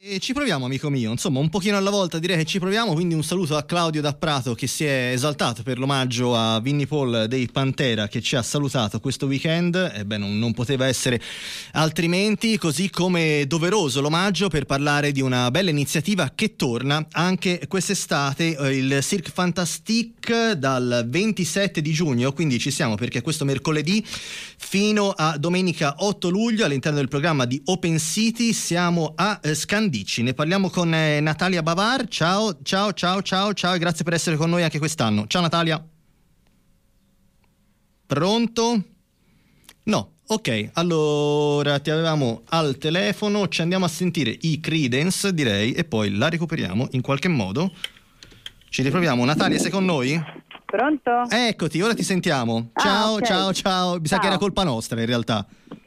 E ci proviamo, amico mio, insomma un pochino alla volta direi che ci proviamo, quindi un saluto a Claudio da Prato che si è esaltato per l'omaggio a Vinnie Paul dei Pantera che ci ha salutato questo weekend, e beh non poteva essere altrimenti, così come doveroso l'omaggio per parlare di una bella iniziativa che torna anche quest'estate, il Cirque Fantastique dal 27 di giugno, quindi ci siamo perché questo mercoledì fino a domenica 8 luglio all'interno del programma di Open City siamo a Scandicci. Ne parliamo con Natalia Bavar. Ciao e grazie per essere con noi anche quest'anno. Ciao Natalia. Pronto? No, ok, allora ti avevamo al telefono, ci andiamo a sentire i Creedence direi e poi la recuperiamo in qualche modo. Ci riproviamo. Natalia, sei con noi? Pronto? Eccoti, ora ti sentiamo. Ciao, okay. ciao. Mi sa che era colpa nostra in realtà.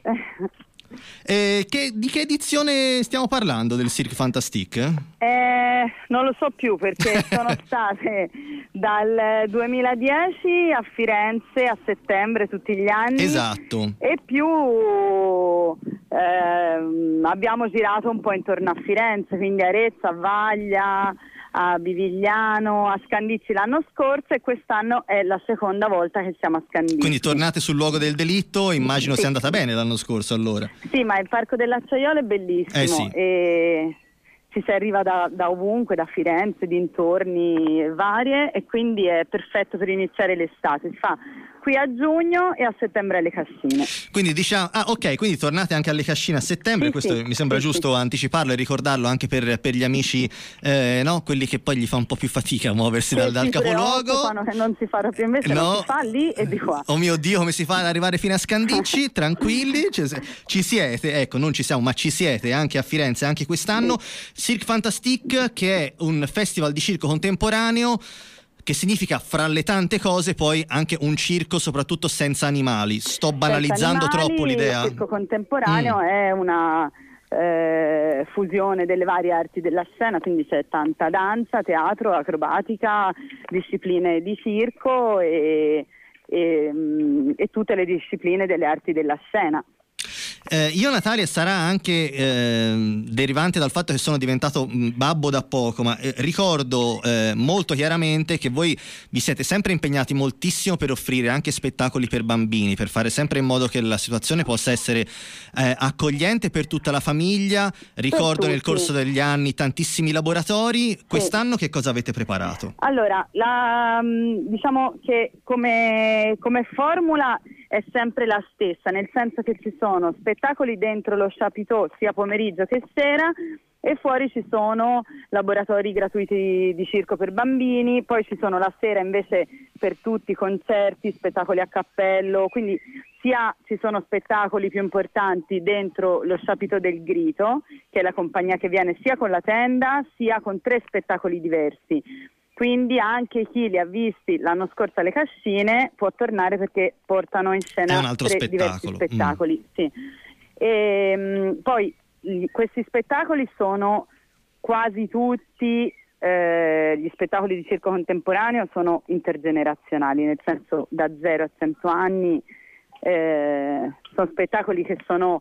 Di che edizione stiamo parlando del Cirque Fantastique? Non lo so più perché sono state dal 2010 a Firenze a settembre tutti gli anni. Esatto. E più abbiamo girato un po' intorno a Firenze, quindi a Arezzo, a Vaglia, a Bivigliano, a Scandicci l'anno scorso e quest'anno è la seconda volta che siamo a Scandicci. Quindi tornate sul luogo del delitto, immagino sia andata bene l'anno scorso allora. Sì, ma il Parco dell'Acciaiolo è bellissimo sì. E ci si arriva da ovunque, da Firenze, dintorni varie e quindi è perfetto per iniziare l'estate. Si fa qui a giugno e a settembre alle Cascine. Quindi diciamo, ok, quindi tornate anche alle Cascine a settembre, sì, questo sì, mi sembra giusto anticiparlo e ricordarlo anche per gli amici, no? Quelli che poi gli fa un po' più fatica a muoversi dal capoluogo. Che non si farà più invece, no. Non si fa lì e di qua. Oh mio Dio, come si fa ad arrivare fino a Scandicci? Tranquilli, ci siete, ecco, non ci siamo, ma ci siete anche a Firenze, anche quest'anno. Cirque Fantastique, che è un festival di circo contemporaneo, che significa fra le tante cose poi anche un circo soprattutto senza animali. Sto banalizzando troppo l'idea. Il circo contemporaneo è una fusione delle varie arti della scena, quindi c'è tanta danza, teatro, acrobatica, discipline di circo e tutte le discipline delle arti della scena. Io, Natalia, sarà anche derivante dal fatto che sono diventato babbo da poco, ma ricordo molto chiaramente che voi vi siete sempre impegnati moltissimo per offrire anche spettacoli per bambini, per fare sempre in modo che la situazione possa essere accogliente per tutta la famiglia. Ricordo nel corso degli anni tantissimi laboratori. Quest'anno che cosa avete preparato? Allora, diciamo che come formula è sempre la stessa, nel senso che ci sono spettacoli dentro lo chapiteau sia pomeriggio che sera e fuori ci sono laboratori gratuiti di circo per bambini, poi ci sono la sera invece per tutti concerti, spettacoli a cappello, quindi sia ci sono spettacoli più importanti dentro lo chapiteau del Grito, che è la compagnia che viene sia con la tenda sia con 3 spettacoli diversi. Quindi anche chi li ha visti l'anno scorso alle Cascine può tornare perché portano in scena 3 diversi spettacoli. Sì. Poi questi spettacoli sono quasi tutti, gli spettacoli di circo contemporaneo sono intergenerazionali, nel senso da 0 a 100 anni, sono spettacoli che sono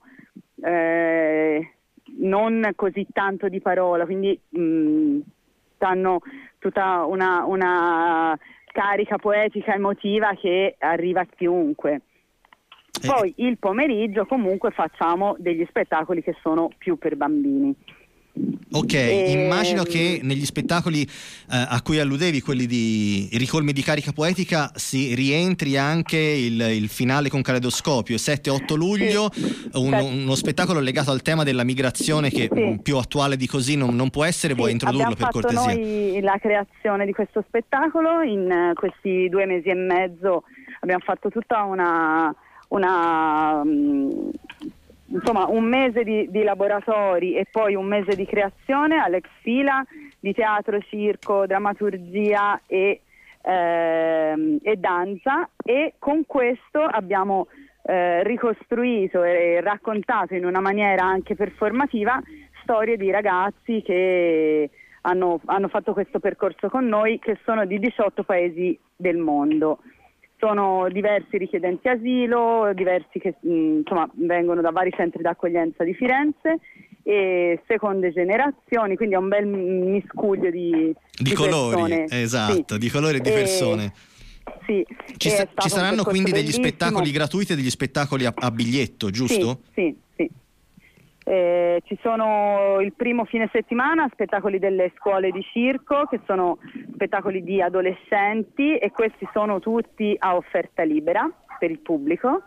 non così tanto di parola, quindi hanno tutta una carica poetica emotiva che arriva a chiunque. Poi il pomeriggio comunque facciamo degli spettacoli che sono più per bambini. Ok, immagino che negli spettacoli a cui alludevi, quelli di ricolmi di carica poetica, si rientri anche il finale con Caleidoscopio, 7-8 luglio, uno spettacolo legato al tema della migrazione che più attuale di così non può essere. Vuoi introdurlo per cortesia? Abbiamo fatto noi la creazione di questo spettacolo, in questi 2 mesi e mezzo abbiamo fatto tutta insomma un mese di laboratori e poi un mese di creazione all'ex fila di teatro, circo, drammaturgia e danza, e con questo abbiamo ricostruito e raccontato in una maniera anche performativa storie di ragazzi che hanno fatto questo percorso con noi, che sono di 18 paesi del mondo. Sono diversi richiedenti asilo, diversi che insomma vengono da vari centri d'accoglienza di Firenze e seconde generazioni, quindi è un bel miscuglio di colori, persone. esatto, sì. Di colori e di persone. Sì, ci saranno quindi degli spettacoli gratuiti e degli spettacoli a biglietto, giusto? Sì. Ci sono il primo fine settimana spettacoli delle scuole di circo, che sono spettacoli di adolescenti, e questi sono tutti a offerta libera per il pubblico,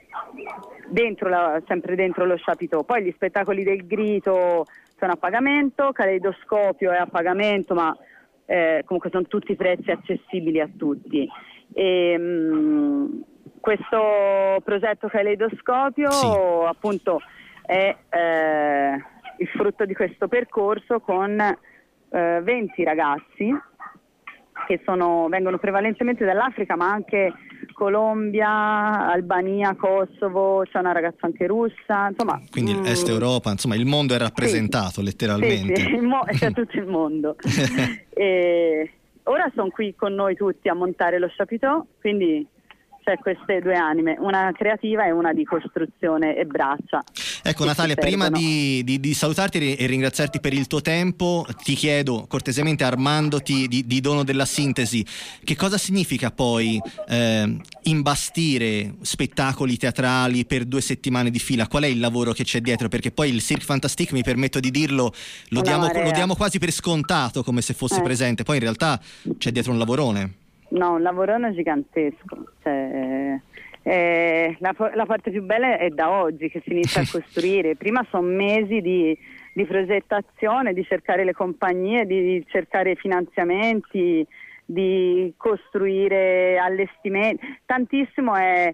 sempre dentro lo Chapiteau. Poi gli spettacoli del Grito sono a pagamento, Caleidoscopio è a pagamento, ma comunque sono tutti prezzi accessibili a tutti. Questo progetto Caleidoscopio appunto è il frutto di questo percorso con 20 ragazzi che vengono prevalentemente dall'Africa, ma anche Colombia, Albania, Kosovo, c'è una ragazza anche russa, insomma. Quindi Est Europa, insomma il mondo è rappresentato letteralmente. Sì, c'è tutto il mondo. E ora sono qui con noi tutti a montare lo Chapiteau, quindi c'è queste due anime, una creativa e una di costruzione e braccia. Ecco Natalia, prima di salutarti e ringraziarti per il tuo tempo, ti chiedo cortesemente, armandoti di dono della sintesi, che cosa significa poi imbastire spettacoli teatrali per 2 settimane di fila? Qual è il lavoro che c'è dietro? Perché poi il Cirque Fantastique, mi permetto di dirlo, lo diamo quasi per scontato, come se fosse presente, poi in realtà c'è dietro un lavorone. No, un lavorone gigantesco, cioè, la parte più bella è da oggi che si inizia a costruire. Prima sono mesi di progettazione, di cercare le compagnie, di cercare finanziamenti, di costruire allestimenti. Tantissimo è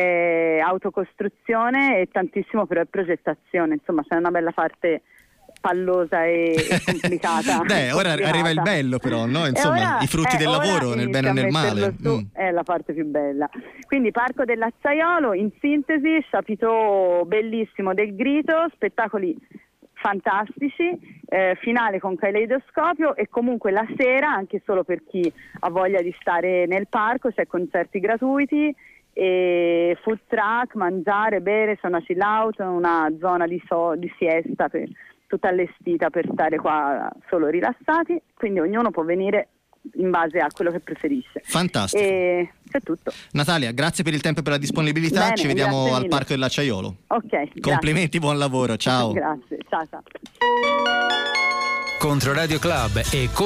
autocostruzione e tantissimo però è progettazione, insomma c'è una bella parte pallosa e complicata. Ora arriva il bello però, no? Insomma, i frutti del lavoro, nel bene e nel male. È la parte più bella. Quindi Parco dell'Acciaiolo, in sintesi, Chapiteau bellissimo del Grito, spettacoli fantastici, finale con Caleidoscopio, e comunque la sera, anche solo per chi ha voglia di stare nel parco, c'è concerti gratuiti e food truck, mangiare, bere, c'è una chill out, una zona di siesta tutta allestita per stare qua solo rilassati, quindi ognuno può venire in base a quello che preferisce. Fantastico. E c'è tutto. Natalia, grazie per il tempo e per la disponibilità. Bene, ci vediamo al mille. Parco dell'Acciaiolo. Ok. Complimenti, buon lavoro, ciao. Grazie, ciao. Controradio Club e